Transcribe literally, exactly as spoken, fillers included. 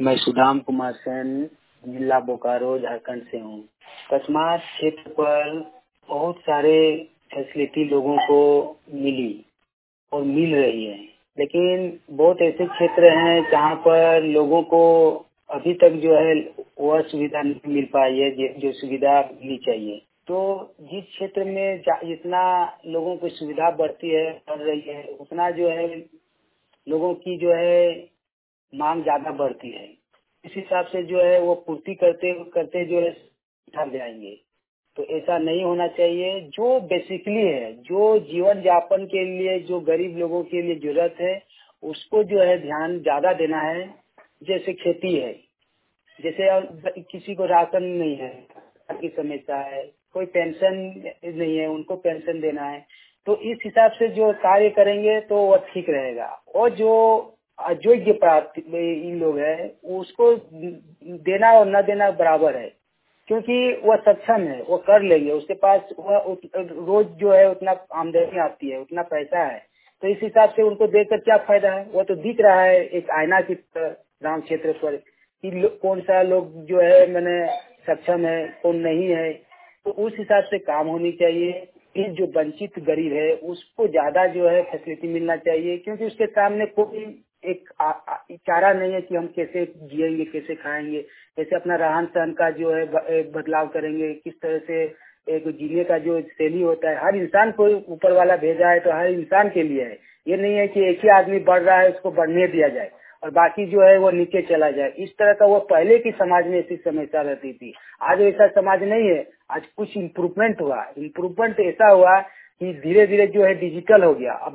मैं सुदाम कुमार सेन जिला बोकारो झारखंड से हूँ। कस्मात क्षेत्र पर बहुत सारे फैसिलिटी लोगों को मिली और मिल रही है, लेकिन बहुत ऐसे क्षेत्र हैं जहाँ पर लोगों को अभी तक जो है वह सुविधा नहीं मिल पाई है जो सुविधा मिलनी चाहिए। तो जिस क्षेत्र में जितना लोगों को सुविधा बढ़ती है बढ़ रही है, उतना जो है लोगों की जो है मांग ज्यादा बढ़ती है। इस हिसाब से जो है वो पूर्ति करते करते जो है थक जाएंगे। तो ऐसा नहीं होना चाहिए। जो बेसिकली है, जो जीवन यापन के लिए जो गरीब लोगों के लिए जरूरत है, उसको जो है ध्यान ज्यादा देना है। जैसे खेती है, जैसे किसी को राशन नहीं है की समस्या है, कोई पेंशन नहीं है, उनको पेंशन देना है। तो इस हिसाब से जो कार्य करेंगे तो वह ठीक रहेगा। और जो अयोग्य प्राप्त इन लोग है उसको देना और न देना बराबर है, क्योंकि वह सक्षम है, वो कर लेंगे, उसके पास वह रोज जो है उतना आमदनी आती है, उतना पैसा है। तो इस हिसाब से उनको देकर क्या फायदा है? वो तो दिख रहा है एक आईना की ग्राम क्षेत्र पर कि कौन सा लोग जो है मैंने सक्षम है, कौन नहीं है। तो उस हिसाब से काम होनी चाहिए। फिर जो वंचित गरीब है उसको ज्यादा जो है फैसिलिटी मिलना चाहिए, क्योंकि उसके सामने कोई एक आ, आ, चारा नहीं है कि हम कैसे जिएंगे, कैसे खाएंगे, कैसे अपना रहन सहन का जो है बदलाव करेंगे, किस तरह से एक जीने का जो शैली होता है। हर इंसान को ऊपर वाला भेजा है तो हर इंसान के लिए है। ये नहीं है कि एक ही आदमी बढ़ रहा है उसको बढ़ने दिया जाए और बाकी जो है वो नीचे चला जाए। इस तरह का वो पहले की समाज में ऐसी समस्या रहती थी। आज ऐसा समाज नहीं है। आज कुछ इम्प्रूवमेंट हुआ। इम्प्रूवमेंट ऐसा हुआ कि धीरे धीरे जो है डिजिटल हो गया। अब